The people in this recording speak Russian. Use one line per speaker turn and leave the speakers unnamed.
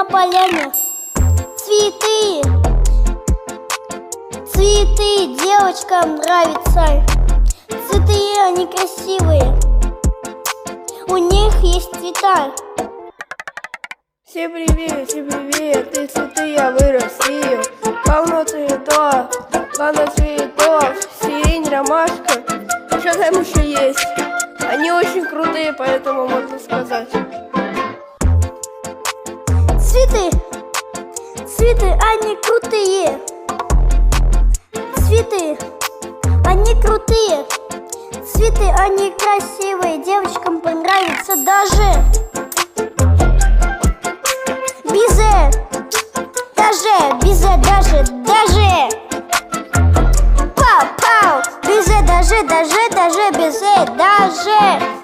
на поляне цветы. Цветы девочкам нравятся. Цветы, они красивые. У них есть цвета.
Всем привет, и цветы я вырастил. Полно цветов, сирень, ромашка. Что там еще есть? Они очень крутые, поэтому можно сказать.
Цветы, они крутые. Цветы, они крутые. Цветы, они красивые. Девочкам понравится даже. Даже. Пау, пау. Даже, безе, даже.